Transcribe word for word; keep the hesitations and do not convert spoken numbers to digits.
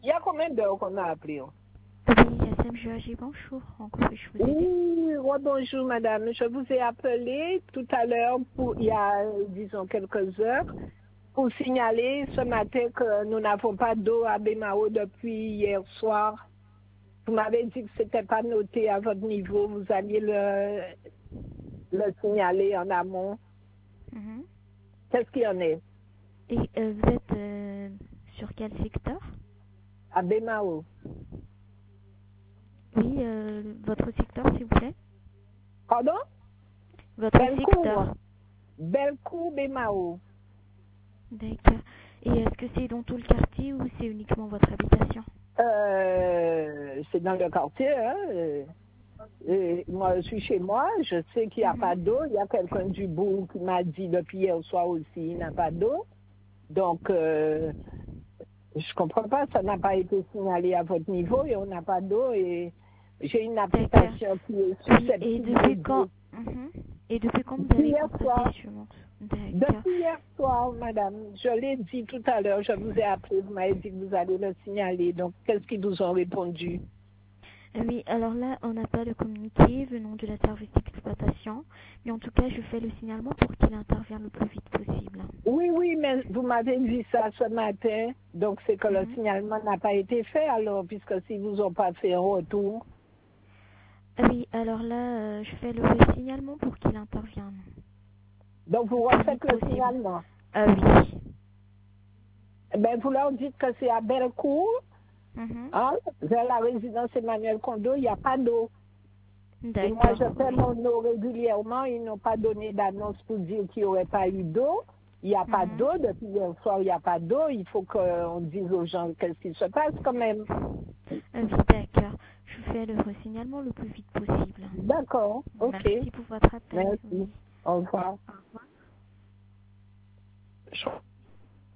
Il y a combien d'heures qu'on a appelé? Hein? Oui, S M G A G, bonjour. En quoi puis-je vous aider? Oui, ouais, bonjour madame. Je vous ai appelé tout à l'heure pour il y a, disons, quelques heures pour signaler ce matin que nous n'avons pas d'eau à Bémao depuis hier soir. Vous m'avez dit que ce n'était pas noté à votre niveau. Vous alliez le, le signaler en amont. Mhm. Qu'est-ce qu'il y en est? Et euh, vous êtes euh, sur quel secteur? À Bémao. Oui, euh, votre secteur, s'il vous plaît. Pardon? Votre Bellecour. secteur. Bellecour, Bémao. D'accord. Et est-ce que c'est dans tout le quartier ou c'est uniquement votre habitation? Euh, c'est dans le quartier, hein. euh, Et moi, je suis chez moi, je sais qu'il n'y a Mhm. pas d'eau. Il y a quelqu'un du bout qui m'a dit depuis hier soir aussi, il n'y a pas d'eau. Donc, euh, je comprends pas, ça n'a pas été signalé à votre niveau et on n'a pas d'eau. Et j'ai une D'accord. application qui est Oui, et susceptible depuis d'aider. quand Mhm. Et depuis quand vous Depuis avez hier soir, constaté justement? D'accord. depuis hier soir, madame, je l'ai dit tout à l'heure, je vous ai appelé, vous m'avez dit que vous allez le signaler. Donc, qu'est-ce qu'ils nous ont répondu? Oui, alors là, on n'a pas de communiqué venant de la service d'exploitation, mais en tout cas, je fais le signalement pour qu'il intervienne le plus vite possible. Oui, oui, mais vous m'avez dit ça ce matin, donc c'est que le Mhm. signalement n'a pas été fait alors, puisque s'ils vous ont pas fait un retour. Ah oui, alors là, euh, je fais le signalement pour qu'il intervienne Donc vous le plus refaites vite le possible. signalement. Ah oui. Eh ben, vous leur dites que c'est à Bellecour, Mhm. hein, vers la résidence Emmanuel Kondo, il n'y a pas d'eau. Et moi, D'accord, je fais oui. mon eau régulièrement, ils n'ont pas donné d'annonce pour dire qu'il n'y aurait pas eu d'eau. Il n'y a pas Mhm. d'eau, depuis hier soir, il n'y a pas d'eau. Il faut qu'on dise aux gens qu'est-ce qui se passe quand même. Ah oui, d'accord. Je fais le signalement le plus vite possible. D'accord, ok. Merci pour votre appel. Merci. Oui. Au revoir. Au revoir. Je-